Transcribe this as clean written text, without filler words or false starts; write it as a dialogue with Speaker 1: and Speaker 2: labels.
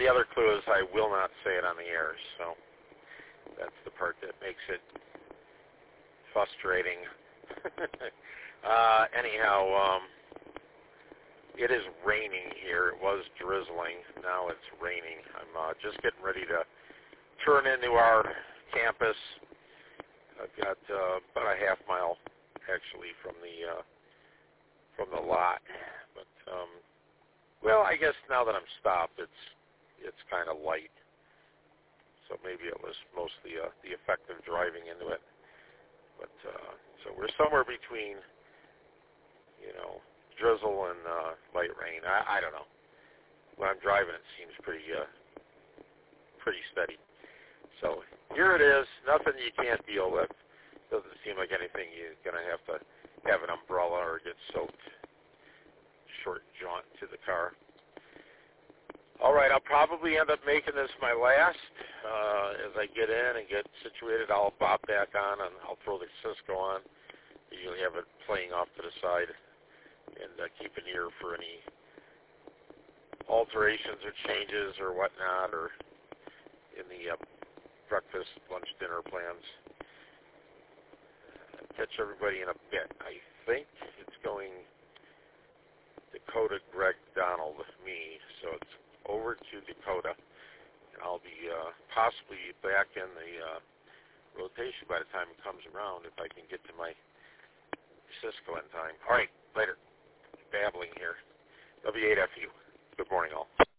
Speaker 1: the other clue is I will not say it on the air, so that's the part that makes it frustrating. Anyhow, it is raining here. It was drizzling. Now it's raining. I'm just getting ready to turn into our campus. I've got about a half mile, actually, from the lot. But well, I guess now that I'm stopped, it's kind of light. So maybe it was mostly the effect of driving into it. But so we're somewhere between, drizzle and light rain. I don't know. When I'm driving, it seems pretty steady. So here it is. Nothing you can't deal with. Doesn't seem like anything you're going to have an umbrella or get soaked. Short jaunt to the car. All right, I'll probably end up making this my last. As I get in and get situated, I'll pop back on and I'll throw the Cisco on. Usually have it playing off to the side and keep an ear for any alterations or changes or whatnot, or in the breakfast, lunch, dinner plans. Catch everybody in a bit. I think it's going Dakota, Greg, Donald, me, so it's over to Dakota. And I'll be possibly back in the rotation by the time it comes around if I can get to my Cisco in time. All right, later. Babbling here. W8FU. Good morning, all.